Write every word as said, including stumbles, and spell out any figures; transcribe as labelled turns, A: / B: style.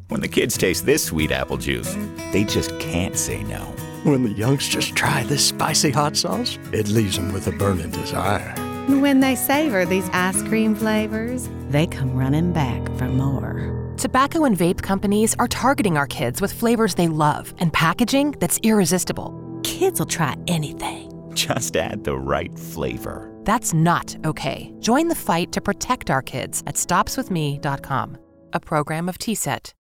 A: When the kids taste this sweet apple juice, they just can't say no.
B: When the youngsters try this spicy hot sauce, it leaves them with a burning desire.
C: When they savor these ice cream flavors, they come running back for more.
D: Tobacco and vape companies are targeting our kids with flavors they love and packaging that's irresistible.
C: Kids will try anything.
A: Just add the right flavor.
D: That's not okay. Join the fight to protect our kids at stops with me dot com, a program of T S E T.